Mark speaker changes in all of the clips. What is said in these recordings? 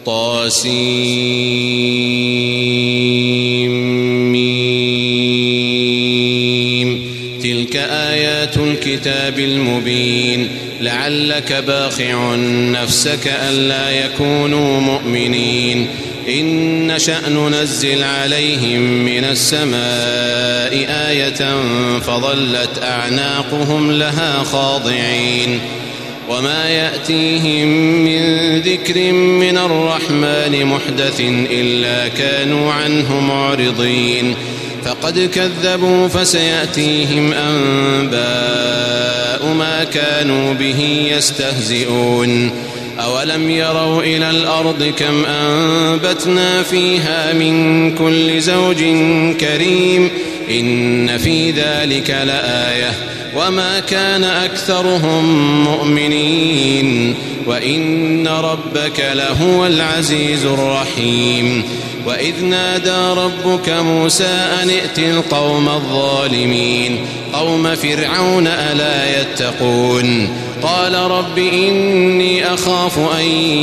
Speaker 1: طاسيم. تلك آيات الكتاب المبين. لعلك باخع نفسك ألا يكونوا مؤمنين. إن نشأ ننزل عليهم من السماء آية فظلت أعناقهم لها خاضعين. وما يأتيهم من ذكر من الرحمن محدث إلا كانوا عنه معرضين. فقد كذبوا فسيأتيهم أنباء ما كانوا به يستهزئون. أولم يروا إلى الأرض كم أنبتنا فيها من كل زوج كريم إن في ذلك لآية وما كان أكثرهم مؤمنين وإن ربك لهو العزيز الرحيم. وإذ نادى ربك موسى أن ائت القوم الظالمين قوم فرعون ألا يتقون. قال رب إني أخاف أن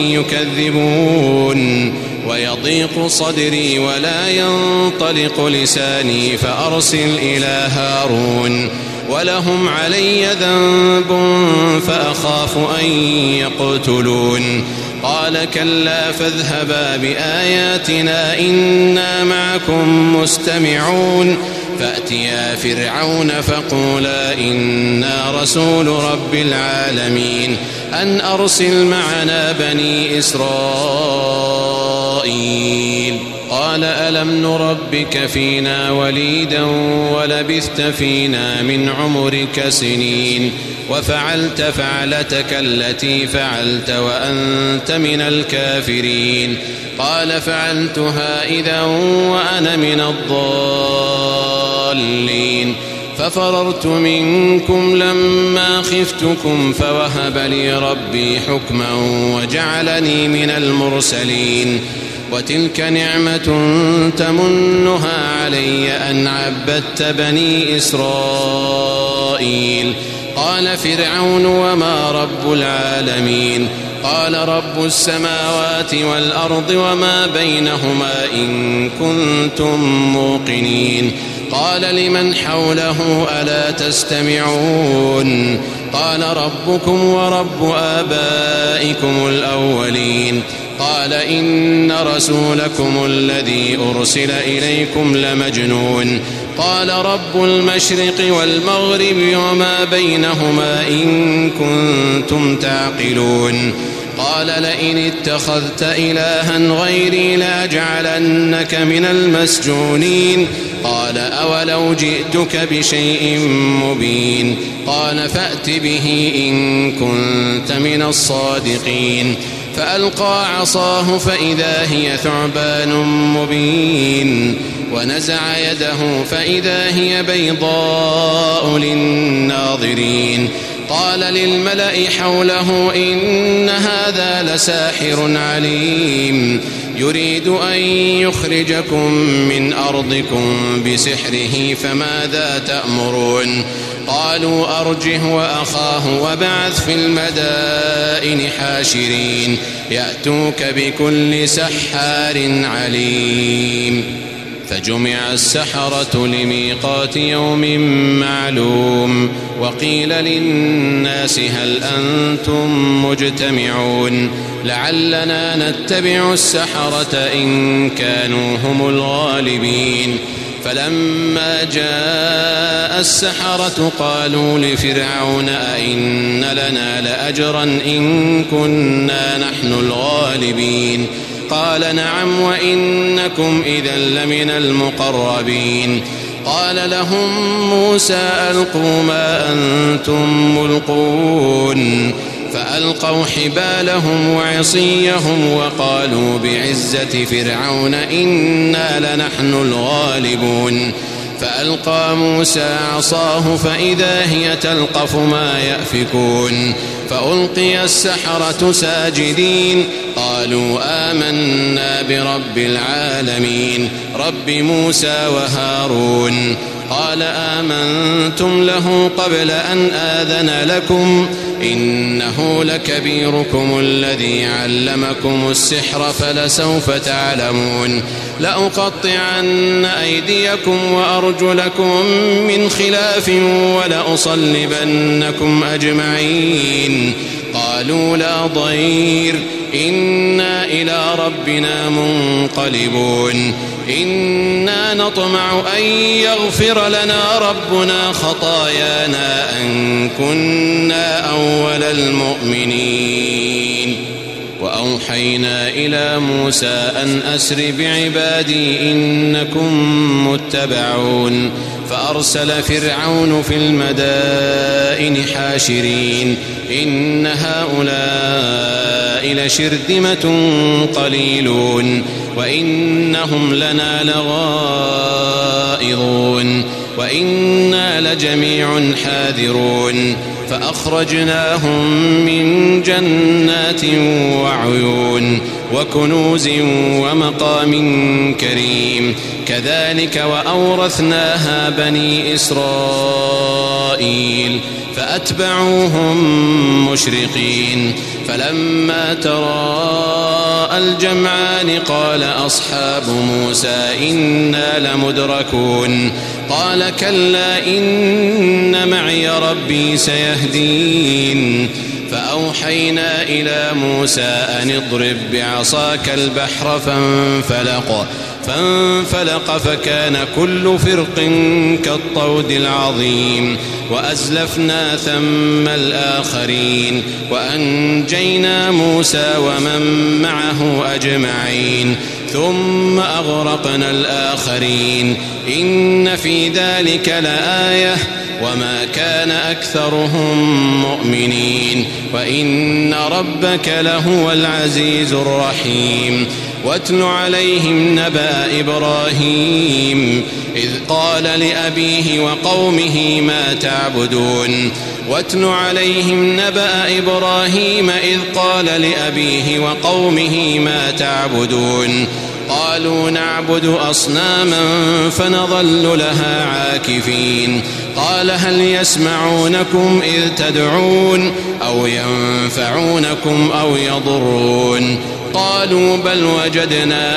Speaker 1: يكذبون ويضيق صدري ولا ينطلق لساني فأرسل إلى هارون ولهم علي ذنب فأخاف أن يقتلون. قال كلا فاذهبا بآياتنا إنا معكم مستمعون. فأتيا فرعون فقولا إنا رسول رب العالمين أن أرسل معنا بني إسرائيل. قال ألم نربك فينا وليدا ولبثت فينا من عمرك سنين وفعلت فعلتك التي فعلت وأنت من الكافرين. قال فعلتها إذا وأنا من الضالين ففررت منكم لما خفتكم فوهب لي ربي حكما وجعلني من المرسلين. وتلك نعمة تمنها علي أن عبدت بني إسرائيل. قال فرعون وما رب العالمين. قال رب السماوات والأرض وما بينهما إن كنتم موقنين. قال لمن حوله ألا تستمعون. قال ربكم ورب آبائكم الأولين. قال إن رسولكم الذي أرسل إليكم لمجنون. قال رب المشرق والمغرب وما بينهما إن كنتم تعقلون. قال لئن اتخذت إلها غيري لأجعلنك من المسجونين. قال أولو جئتك بشيء مبين. قال فأت به إن كنت من الصادقين. فألقى عصاه فإذا هي ثعبان مبين ونزع يده فإذا هي بيضاء للناظرين. قال للملأ حوله إن هذا لساحر عليم يريد أن يخرجكم من أرضكم بسحره فماذا تأمرون. قالوا أرجه وأخاه وابعث في المدائن حاشرين يأتوك بكل سحار عليم. فجمع السحرة لميقات يوم معلوم. وقيل للناس هل أنتم مجتمعون لعلنا نتبع السحرة إن كانوا هم الغالبين. فلما جاء السحرة قالوا لفرعون أئن لنا لأجرا إن كنا نحن الغالبين. قال نعم وإنكم إذا لمن المقربين. قال لهم موسى ألقوا ما أنتم ملقون. فألقوا حبالهم وعصيهم وقالوا بعزة فرعون إنا لنحن الغالبون. فألقى موسى عصاه فإذا هي تلقف ما يأفكون. فألقي السحرة ساجدين قالوا آمنا برب العالمين رب موسى وهارون. قال آمنتم له قبل أن آذن لكم إنه لكبيركم الذي علمكم السحر فلسوف تعلمون لأقطعن أيديكم وأرجلكم من خلاف ولأصلبنكم أجمعين قالوا لا ضير إنا إلى ربنا منقلبون إنا نطمع أن يغفر لنا ربنا خطايانا أن كنا أول المؤمنين وأوحينا إلى موسى أن أسر بعبادي إنكم متبعون فأرسل فرعون في المدائن حاشرين إن هؤلاء لشرذمة قليلون وإنهم لنا لغائظون وإنا لجميع حاذرون فأخرجناهم من جنات وعيون وكنوز ومقام كريم كذلك وأورثناها بني إسرائيل فأتبعوهم مشرقين فلما تراءى الجمعان قال أصحاب موسى إنا لمدركون قال كلا إن معي ربي سيهدين فأوحينا إلى موسى أن اضرب بعصاك البحر فانفلق فكان كل فرق كالطود العظيم وأزلفنا ثم الآخرين وأنجينا موسى ومن معه أجمعين ثم أغرقنا الآخرين إن في ذلك لآية وما كان أكثرهم مؤمنين وإن ربك لهو العزيز الرحيم واتل عليهم نبأ إبراهيم إذ قال لأبيه وقومه ما تعبدون واتل عليهم نبأ إبراهيم إذ قال لأبيه وقومه ما تعبدون قالوا نعبد أصناما فنظل لها عاكفين قال هل يسمعونكم إذ تدعون أو ينفعونكم أو يضرون قالوا بل وجدنا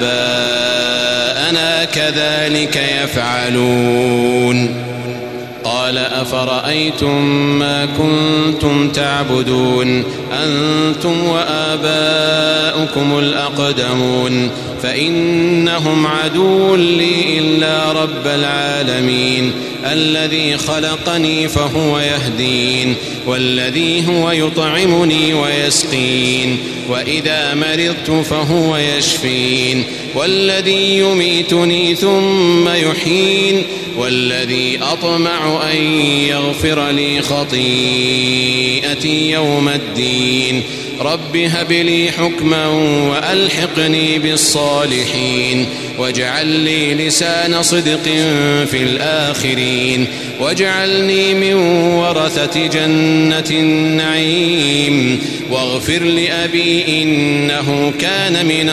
Speaker 1: آباءنا كذلك يفعلون قال أفرأيتم ما كنتم تعبدون أنتم وآباؤكم الأقدمون فإنهم عدو لي إلا رب العالمين الذي خلقني فهو يهدين والذي هو يطعمني ويسقين وإذا مرضت فهو يشفين والذي يميتني ثم يحيين والذي أطمع أن يغفر لي خطيئتي يوم الدين رب هب لي حكما وألحقني بالصالحين واجعل لي لسان صدق في الآخرين واجعلني من ورثة جنة النعيم واغفر لأبي إنه كان من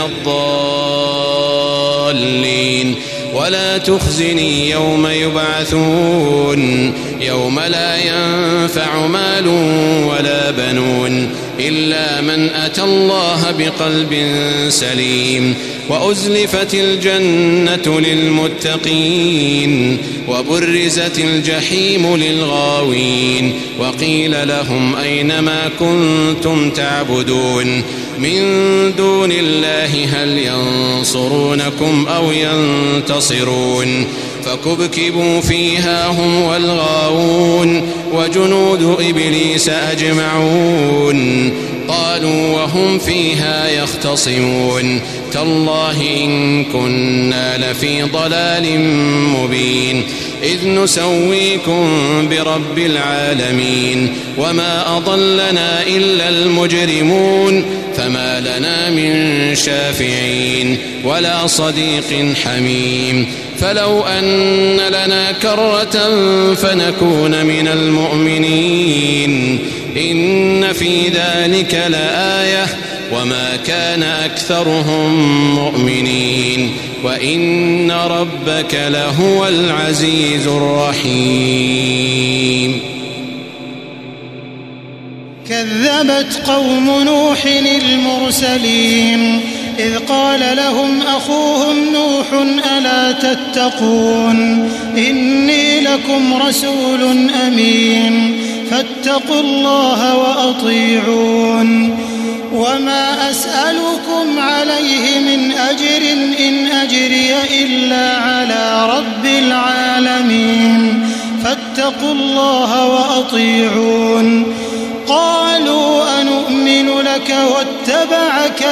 Speaker 1: الضالين ولا تخزني يوم يبعثون يوم لا ينفع مال ولا بنون إلا من أتى الله بقلب سليم وأزلفت الجنة للمتقين وبرزت الجحيم للغاوين وقيل لهم أين ما كنتم تعبدون من دون الله هل ينصرونكم أو ينتصرون فكبكبوا فيها هم والغاوون وجنود إبليس أجمعون قالوا وهم فيها يختصمون تالله إن كنا لفي ضلال مبين إذ نسويكم برب العالمين وما أضلنا إلا المجرمون فما لنا من شافعين ولا صديق حميم فلو أن لنا كرة فنكون من المؤمنين إن في ذلك لآية وما كان أكثرهم مؤمنين وإن ربك لهو العزيز الرحيم.
Speaker 2: كذبت قوم نوح المرسلين إذ قال لهم أخوهم نوح ألا تتقون إني لكم رسول أمين فاتقوا الله وأطيعون وما أسألكم عليه من أجر إن أجري إلا على رب العالمين فاتقوا الله وأطيعون. قالوا أنؤمن لك واتبعك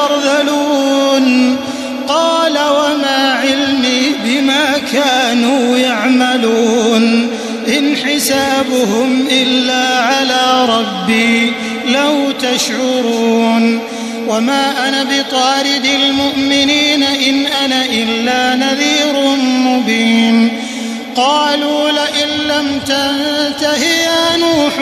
Speaker 2: الأرذلون قال وما علمي بما كانوا يعملون إن حسابهم إلا على ربي لو تشعرون وما أنا بطارد المؤمنين إن أنا إلا نذير مبين. قالوا لئن لم تنته يا نوح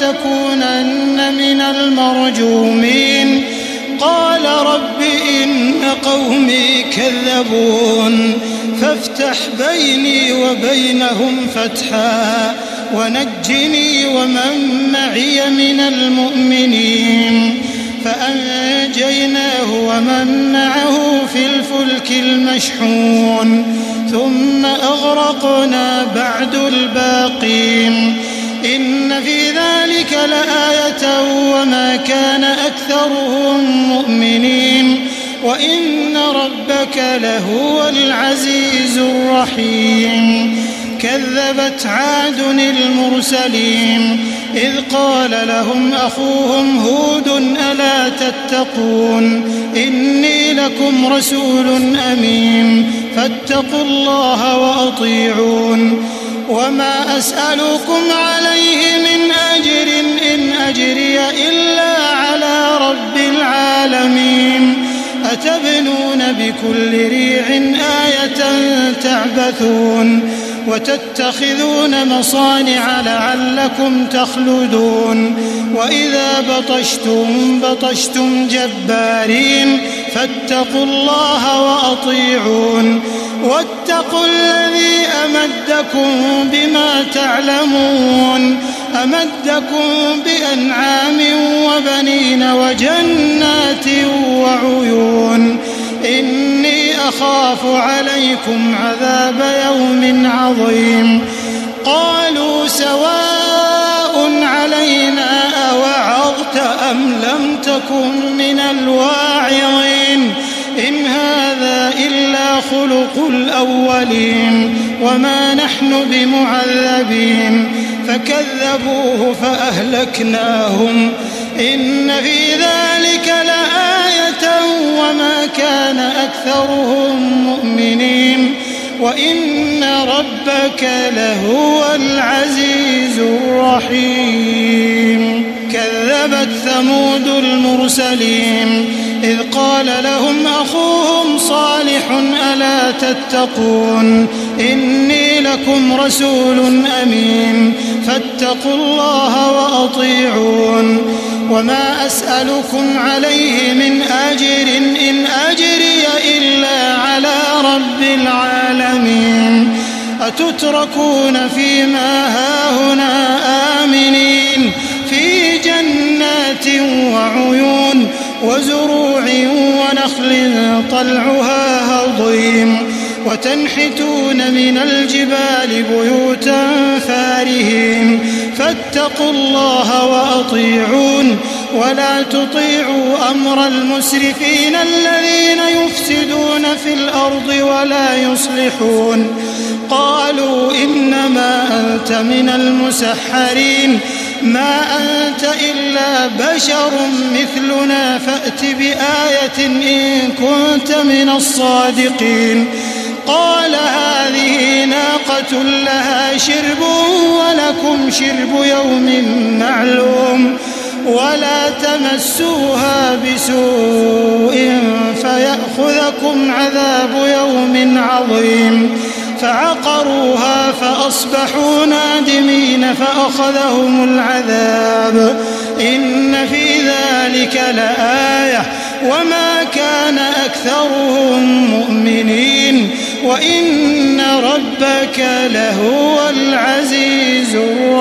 Speaker 2: لتكونن من المرجومين قال رب إن قومي كذبون فافتح بيني وبينهم فتحا ونجني ومن معي من المؤمنين. فأنجيناه ومن معه في الفلك المشحون ثم أغرقنا بعد الباقين إن في ذلك لآية وما كان أكثرهم مؤمنين وإن ربك لهو العزيز الرحيم. كذبت عاد المرسلين إذ قال لهم أخوهم هود ألا تتقون إني لكم رسول أمين فاتقوا الله وأطيعون وما أسألكم عليه من أجر إن أجري إلا على رب العالمين أتبنون بكل ريع آية تعبثون وتتخذون مصانع لعلكم تخلدون وإذا بطشتم جبارين فاتقوا الله وأطيعون واتقوا الذي أمدكم بما تعلمون أمدكم بأنعام وبنين وجنات وعيون إني أخاف عليكم عذاب يوم عظيم. قالوا سواء علينا أوعظت أم لم تكن من الواعظين إن هذا إلا خلق الأولين وما نحن بمعذبين. فكذبوه فأهلكناهم إن في ذلك لآية وما كان أكثرهم مؤمنين وإن ربك لهو العزيز الرحيم. كذبت ثمود المرسلين إذ قال لهم أخوهم صالح ألا تتقون إني لكم رسول أمين فاتقوا الله وأطيعون وما أسألكم عليه من أجر إن أجري إلا على رب العالمين أتتركون فيما هاهنا آمنين في جنات وعيون وزروع ونخل طلعها هضيم وتنحتون من الجبال بيوتا فارهين فاتقوا الله وأطيعون ولا تطيعوا أمر المسرفين الذين يفسدون في الأرض ولا يصلحون. قالوا إنما أنت من المسحرين ما أنت إلا بشر مثلنا فأت بآية إن كنت من الصادقين. قال هذه ناقة لها شرب ولكم شرب يوم معلوم ولا تمسوها بسوء فيأخذكم عذاب يوم عظيم. فعقروها فأصبحوا نادمين فأخذهم العذاب إن في ذلك لآية وما كان أكثرهم مؤمنين وإن ربك لهو العزيز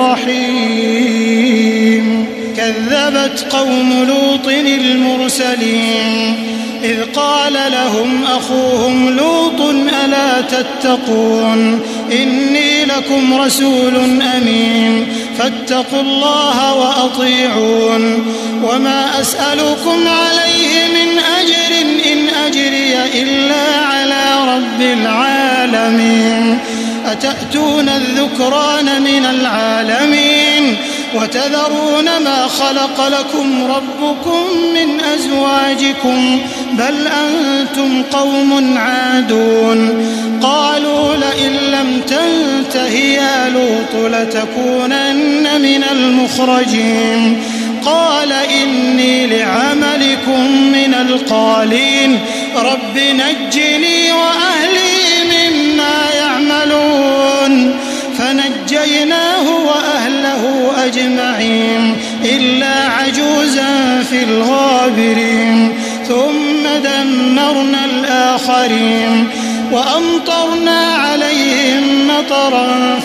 Speaker 2: الرحيم. كذبت قوم لوط المرسلين إذ قال لهم أخوهم لوط ألا تتقون إني لكم رسول أمين فاتقوا الله وأطيعون وما أسألكم عليه من أجر إن أجري إلا على رب العالمين أتأتون الذكران من العالمين وتذرون ما خلق لكم ربكم من أزواجكم بل أنتم قوم عادون. قالوا لئن لم تنته يا لوط لتكونن من المخرجين قال إني لعملكم من القالين رب نجني وأهلي مما يعملون فنجيناه وأهله أجمعين إلا عجوزا في الغابرين ثم دمرنا الآخرين وأمطرنا عليهم مطرا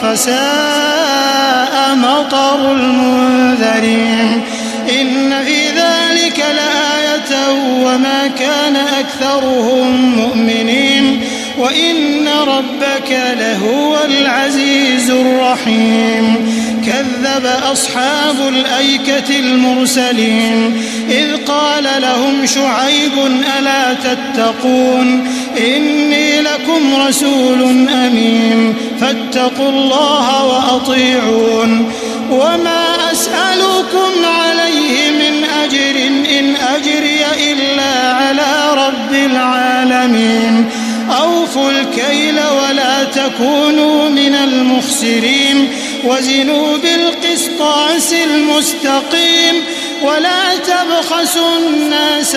Speaker 2: فساء مطر المنذرين إن في ذلك لآية وما كان أكثرهم مؤمنين وإن ربك لهو العزيز الرحيم. كذب أصحاب الأيكة المرسلين إذ قال لهم شعيب ألا تتقون إني لكم رسول أمين فاتقوا الله وأطيعون وما أسألكم عليه من أجر إن أجري إلا على رب العالمين أوفوا الكيل ولا تكونوا من المخسرين وزنوا بالقسطاس المستقيم ولا تبخسوا الناس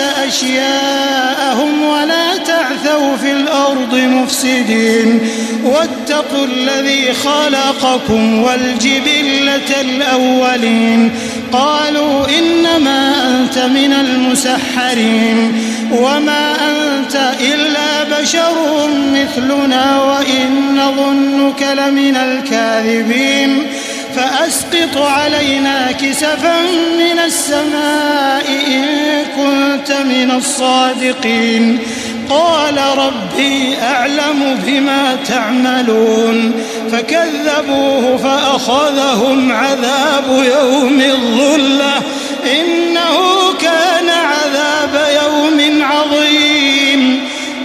Speaker 2: أشياءهم ولا تعثوا في الأرض مفسدين واتقوا الذي خلقكم والجبلة الأولين قالوا إنما أنت من المسحرين وما أنت إلا بشر مثلنا وإن نظنك لمن الكاذبين فأسقط علينا كسفا من السماء إن كنت من الصادقين قال ربي أعلم بما تعملون فكذبوه فأخذهم عذاب يوم الظلة إنه كان عذاب يوم عظيم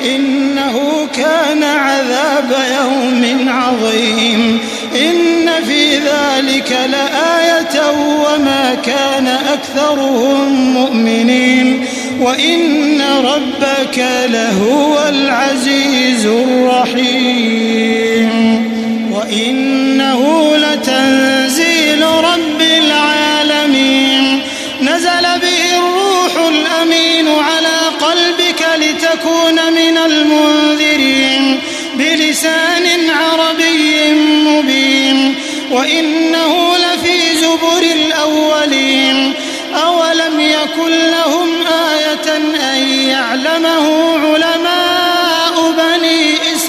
Speaker 2: إن في ذلك لآية وما كان أكثرهم مؤمنين وإن ربك لهو العزيز الرحيم. وإنه لتنزيل رب العالمين نزل به الروح الأمين على قلبك لتكون من المنذرين بلسان عربي مبين وإنه لفي زبر الأولين أولم يكن لهم آية أن يعلمه علماء بني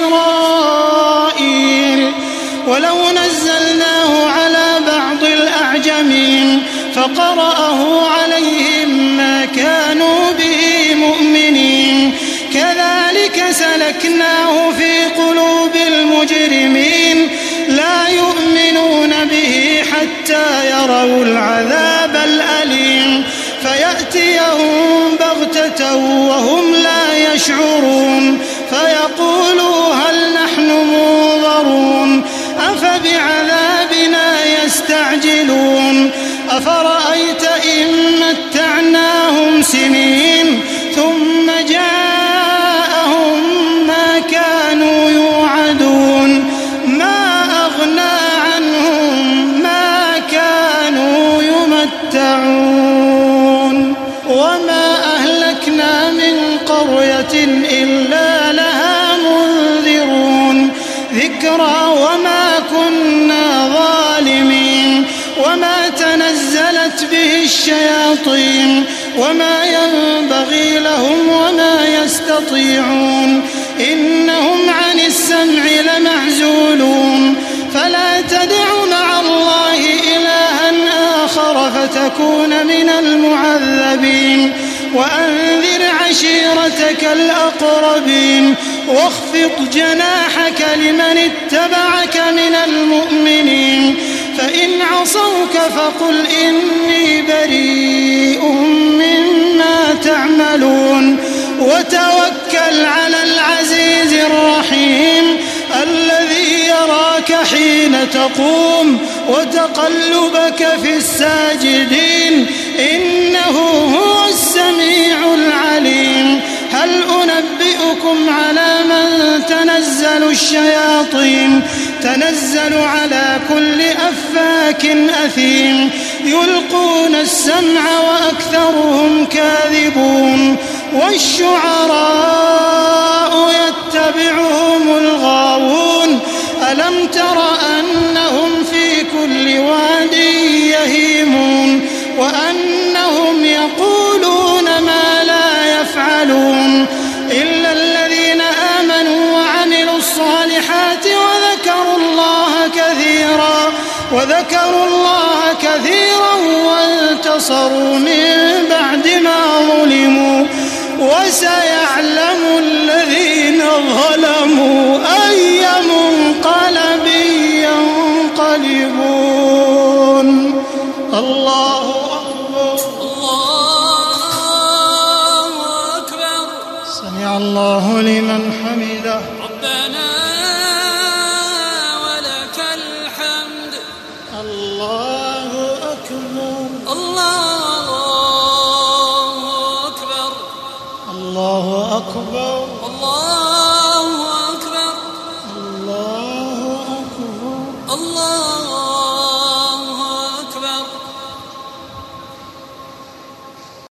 Speaker 2: إسرائيل ولو نزلناه على بعض الأعجمين فقرأه عليهم ما كانوا به مؤمنين كذلك سلكناه في قلوب المجرمين لا يؤمنون به حتى يروا العذاب الأليم فيأتيهم بغتة وهم لا يشعرون فيقولوا هل نحن منظرون أفبعذابنا يستعجلون أفرأيت إن متعناهم سنين ثم جاءهم ما كانوا يوعدون ما أغنى عنهم ما كانوا يمتعون وما أهلكنا من قرية إلا لها منذرون ذكر الذكرى وما كنا ظالمين وما تنزلت به الشياطين وما ينبغي لهم وما يستطيعون إنهم عن السمع لمعزولون فلا تدع مع الله إلها آخر فتكون من المعذبين وأنذر عشيرتك الأقربين واخفض جناحك لمن اتبعك من المؤمنين فإن عصوك فقل إني بريء مما تعملون وتوكل على العزيز الرحيم الذي يراك حين تقوم وتقلبك في الساجدين إنه هو السميع العليم هل أنبئكم على من تنزل الشياطين تنزل على كل أفاك أثيم يلقون السمع وأكثرهم كاذبون والشعراء يتبعهم الغاوون ألم تر أنهم في كل واد يهيمون وأنهم يقولون ما لا يفعلون إلا الذين آمنوا وعملوا الصالحات وذكروا الله كثيرا وانتصروا من بعد ما ظلموا وسيعلم الذين ظلموا أي منقلب ينقلبون. الله أكبر.
Speaker 3: الله أكبر.
Speaker 2: سمع الله لمن حمده.
Speaker 3: ربنا